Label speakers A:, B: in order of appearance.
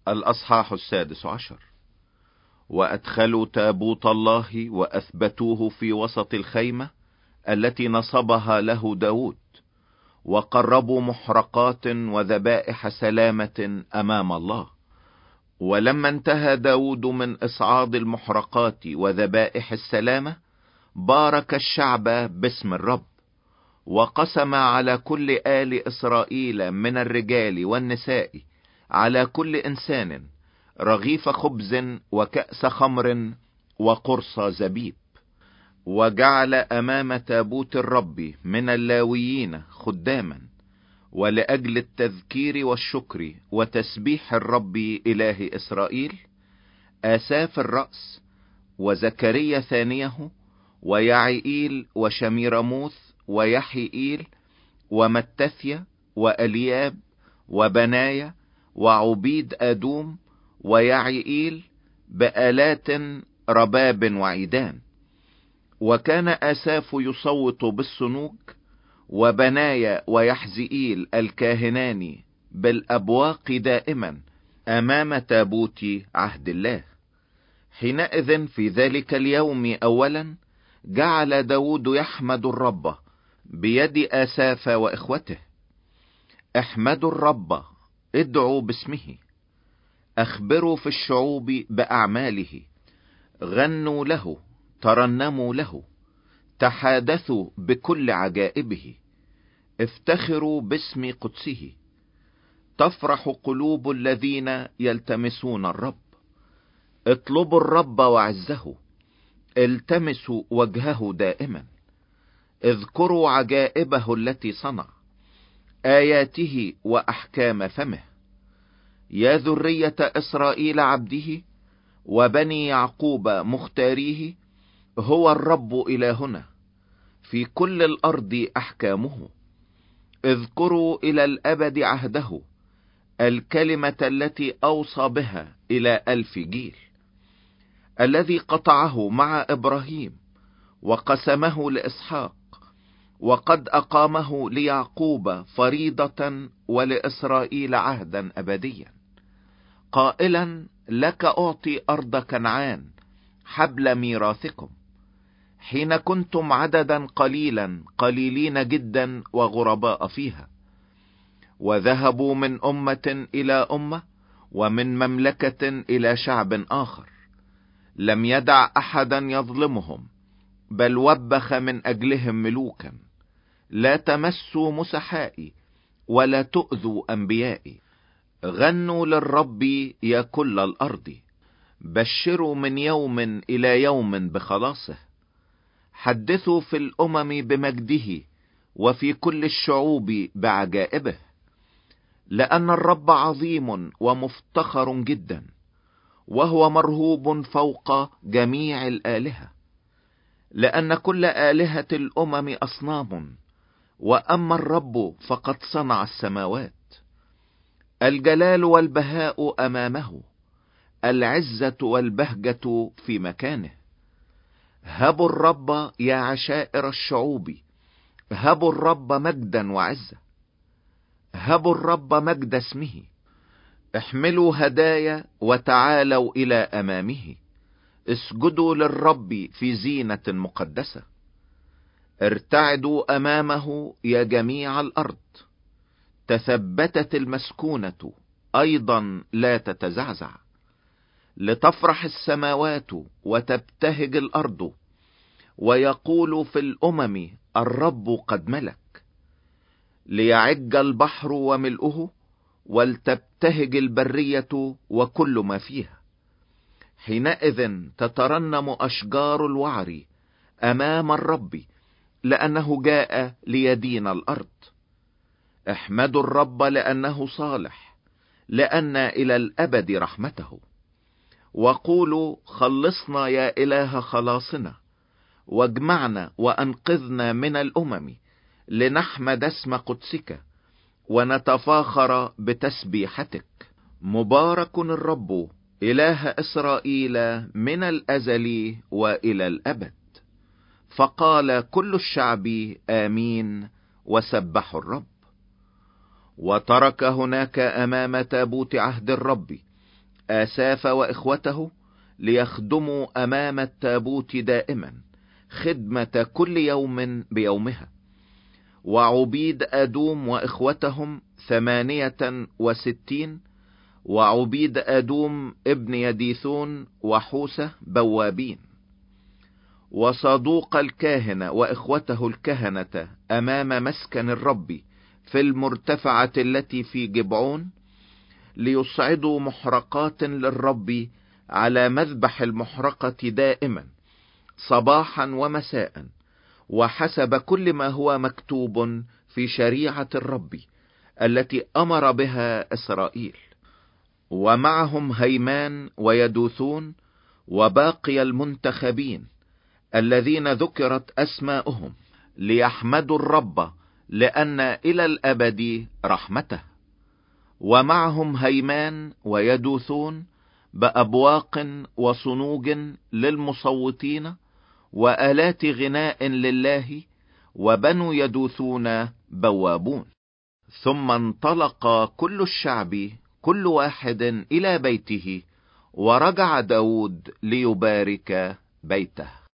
A: الأصحاح 16. وأدخلوا تابوت الله وأثبتوه في وسط الخيمة التي نصبها له داود، وقربوا محرقات وذبائح سلامة أمام الله. ولما انتهى داود من إصعاد المحرقات وذبائح السلامة، بارك الشعب باسم الرب، وقسم على كل آل إسرائيل من الرجال والنساء على كل إنسان رغيف خبز وكأس خمر وقرص زبيب. وجعل أمام تابوت الرب من اللاويين خداما، ولأجل التذكير والشكر وتسبيح الرب إله إسرائيل، آساف الرأس وزكريا ثانيه ويعيئيل وشميرموث ويحيئيل ومتثيا وألياب وبنايا وعبيد آدوم ويعيئيل بآلات رباب وعيدان. وكان آساف يصوت بالصنوج، وبنايا ويحزئيل الكاهنان بالأبواق دائما أمام تابوت عهد الله. حينئذ في ذلك اليوم أولا جعل داود يحمد الرب بيد آساف وإخوته. احمدوا الرب، ادعوا باسمه، اخبروا في الشعوب بأعماله، غنوا له، ترنموا له، تحادثوا بكل عجائبه، افتخروا باسم قدسه. تفرح قلوب الذين يلتمسون الرب. اطلبوا الرب وعزه، التمسوا وجهه دائما. اذكروا عجائبه التي صنع، آياته وأحكام فمه. يا ذرية إسرائيل عبده، وبني يعقوب مختاريه، هو الرب إلهنا، في كل الأرض أحكامه. اذكروا إلى الأبد عهده، الكلمة التي أوصى بها إلى 1000 جيل، الذي قطعه مع إبراهيم وقسمه لإسحاق، وقد أقامه ليعقوب فريضة ولإسرائيل عهدا أبديا، قائلا: لك أعطي أرض كنعان حبل ميراثكم، حين كنتم عددا قليلا قليلين جدا وغرباء فيها. وذهبوا من أمة إلى أمة، ومن مملكة إلى شعب آخر، لم يدع أحدا يظلمهم، بل وبخ من أجلهم ملوكا. لا تمسوا مسحائي، ولا تؤذوا أنبيائي. غنوا للرب يا كل الأرض، بشروا من يوم إلى يوم بخلاصه. حدثوا في الأمم بمجده، وفي كل الشعوب بعجائبه. لأن الرب عظيم ومفتخر جدا، وهو مرهوب فوق جميع الآلهة. لأن كل آلهة الأمم أصنام، وأما الرب فقد صنع السماوات. الجلال والبهاء أمامه، العزة والبهجة في مكانه. هبوا الرب يا عشائر الشعوب، هبوا الرب مجدا وعزة. هبوا الرب مجد اسمه. احملوا هدايا وتعالوا إلى أمامه. اسجدوا للرب في زينة مقدسة. ارتعدوا أمامه يا جميع الأرض. تثبتت المسكونة أيضا لا تتزعزع. لتفرح السماوات وتبتهج الأرض، ويقول في الأمم: الرب قد ملك. ليعج البحر وملؤه، ولتبتهج البرية وكل ما فيها. حينئذ تترنم أشجار الوعر أمام الرب، لأنه جاء ليدين الأرض. احمدوا الرب لأنه صالح، لأن إلى الأبد رحمته. وقولوا: خلصنا يا إله خلاصنا، واجمعنا وأنقذنا من الأمم، لنحمد اسم قدسك ونتفاخر بتسبيحتك. مبارك الرب إله إسرائيل من الأزل وإلى الأبد. فقال كل الشعب آمين، وسبحوا الرب. وترك هناك أمام تابوت عهد الرب آساف وإخوته ليخدموا أمام التابوت دائما خدمة كل يوم بيومها. وعبيد أدوم وإخوتهم 68، وعبيد أدوم ابن يديثون وحوسة بوابين. وصدوق الكاهن وإخوته الكهنة أمام مسكن الرب في المرتفعة التي في جبعون، ليصعدوا محرقات للرب على مذبح المحرقة دائما صباحا ومساء، وحسب كل ما هو مكتوب في شريعة الرب التي أمر بها إسرائيل. ومعهم هيمان ويدوثون وباقي المنتخبين الذين ذكرت أسماؤهم، ليحمدوا الرب لأن إلى الأبد رحمته. ومعهم هيمان ويدوثون بأبواق وصنوج للمصوتين وآلات غناء لله، وبنو يدوثون بوابون. ثم انطلق كل الشعب كل واحد إلى بيته، ورجع داود ليبارك بيته.